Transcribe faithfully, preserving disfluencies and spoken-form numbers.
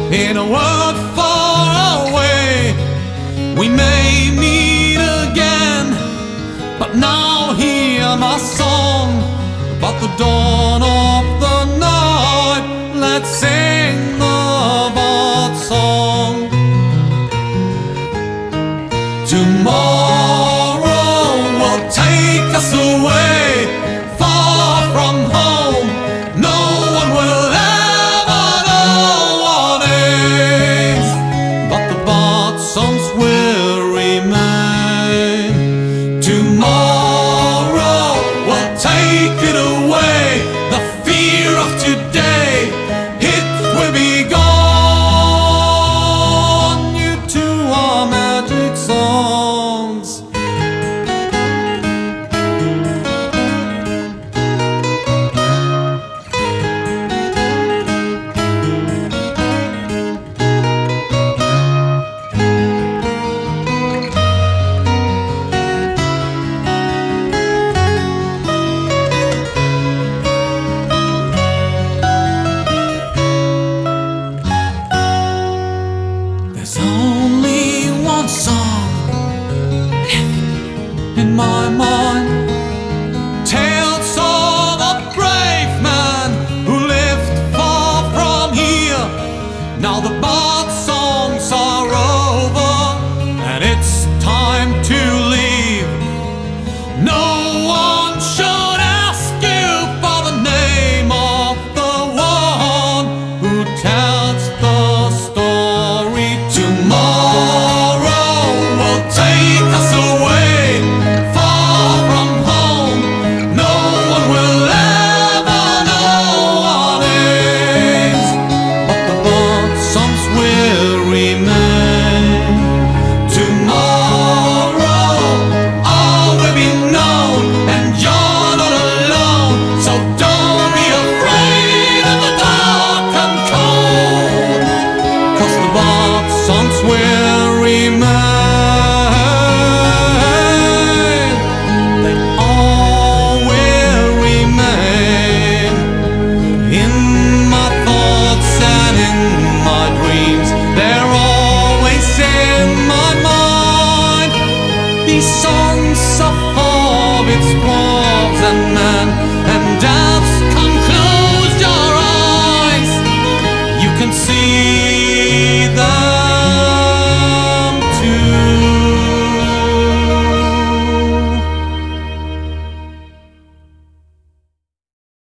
in a world far away. We may meet again, but now hear my song about the dawn of the night. Let's sing the bard song. Tomorrow will take us away, far from home. No one will ever know our names, but the bard songs will remain. Tomorrow will take it away, the fear of today, it will be gone. You two are magic songs. There's only one song left in my mind, tales of a brave man who lived far from here. Now the bard songs are over and it's time to leave. No one should ask you for the name of the one who tells the story. Tomorrow will take us away, far from home. No one will ever know our names, but the bard songs will remain. Tomorrow all will be known, and you're not alone. So don't be afraid of the dark and cold, 'cause the bard songs will remain. They all will remain in my thoughts and in my dreams. They're always in my mind. These songs of hobbits, dwarves and men.